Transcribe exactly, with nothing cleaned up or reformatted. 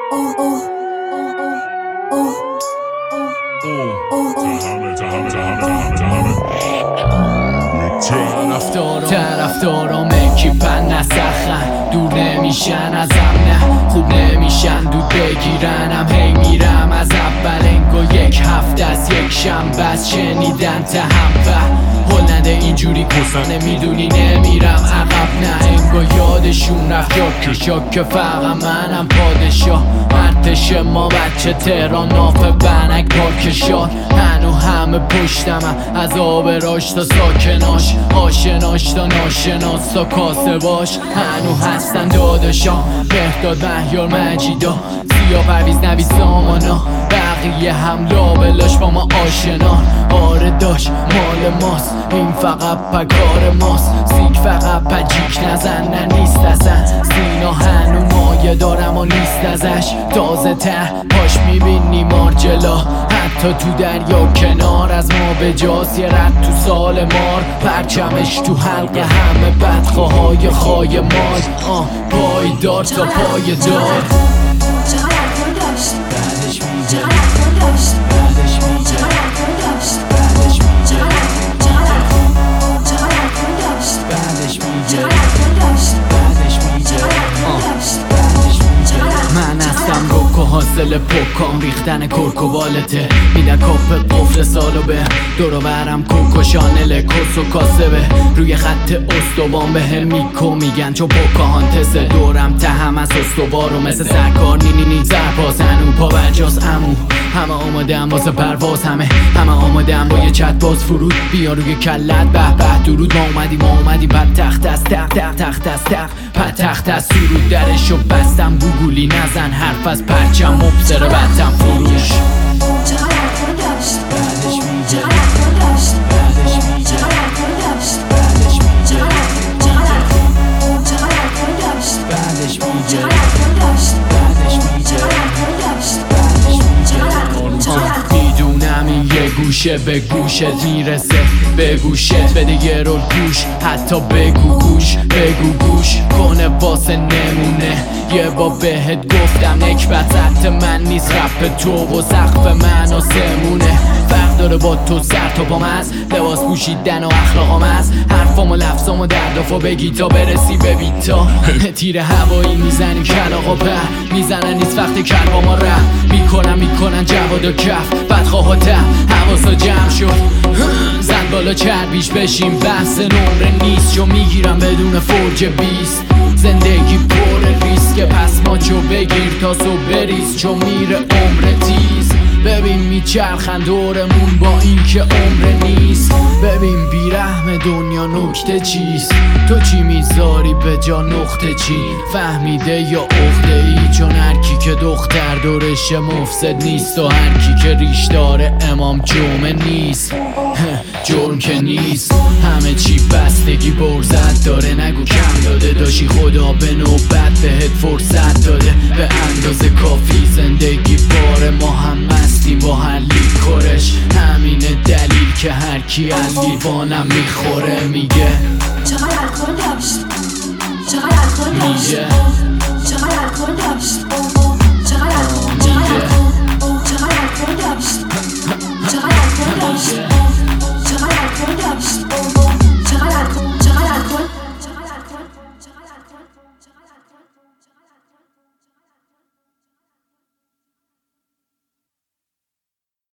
طرفدارام اکیپن نسخن، دور نمیشن ازم، نه خوب نمیشن دود بگیرنم. هی میرم از اول انگو یک هفته از یک شنبه از شنیدن تا هم هل نده اینجوری کسا نمیدونی نمیرم عقب، نه انگو یادشون رفت جاک شاک که فقط منم پادشاه. ارتش ما بچه تهران نافه بنک پارک شار، هنو همه پشتمم از آبراش تا ساکناش، آشناش تا ناشناس تا کاسه باش. هنو هستن داداشام مهداد مهیار مجیدا، سیا پرویز نوی سامانا، بقیه هم لابلاش با ما آشنان. آره داش مال ماست این فقط پکار ماست، سیک فقط پجیک نزن نه نیست ازن. سینا هنو مایه دارم و نیست ازش، تازه ته پاش میبینی مارجلا، حتی تو دریا کنار از ما به جاست. یه رد تو سال مار پرچمش تو حلقه همه بدخواهای خای مال، آه پایدار تا پای دار. بعدش میگه بعدش میگه من هستم روکو حاصل پوکام، ریختن کرکوالته میدن کاپ قفل سالو به دورو برم کوکو شانل کس و کاسبه روی خط استوان به هم میکو میگن چون پوکاهانتسه. دورم ته هم از استوارو مثل سرکار نی نی نی سرپاس هنو پا برجاز امو، همه آماده هم واسه پرواز، همه همه آماده هم با یه چت باز فرود بیا روی کلت به به درود. ما اومدیم ما اومدیم پد تخت از تق تق تخت از تق پد تخت از سرود درشو بستم گوگولی نزن حرف از پرچم مبصره بدتم فروش. بعدش میگه بعدش میگه بعدش میگه بعدش میگه میدونم این یه گوشه به گوشت میرسه، به گوشت بده یه رول گوش، حتی بگو گوش بگو گوش کنه واسه نمونه. یه با بهت گفتم نکبت سطح من نیست، رپ تو و سقف من آسمونه. فرق داره با تو سر تا پام از لباس پوشیدن و اخلاقام از حرفام و لفظام و دردافا بگی تا برسی به بیتا. تیر هوایی میزنیم کلاغ و پر میزنن نیست وقت کلبا ما ره میکنن میکنن جواد و کف بدخواه و ته حواسا جمع شد زن بالا چربیش بشیم بحث نمره نیست، چون میگیرم بدون فرج بیست. زندگی پر ریسک پس ما چو بگیر تا سو بریز، چون میره عمر تیز. ببین میچرخن دورمون با این که عمر نیست، ببین بیرحم دنیا نکته چیست. تو چی میذاری به جا نقطه چی، فهمیده یا عقده ای؟ چون هرکی که دختر دورش مفسد نیست و هرکی که ریش داره امام جمعه نیست. جرم که نیست همه چی بستگی برزت داره، نگو کم داده داشی خدا به نوبت بهت فرصت داده به اندازه کافی. زندگی بار ما هم مستیم با هر لیکورش، همینه دلیل که هر کی از لیوانم میخوره میگه چقدر الکل داشت، چقدر الکل داشت، میگه چقدر الکل داشت.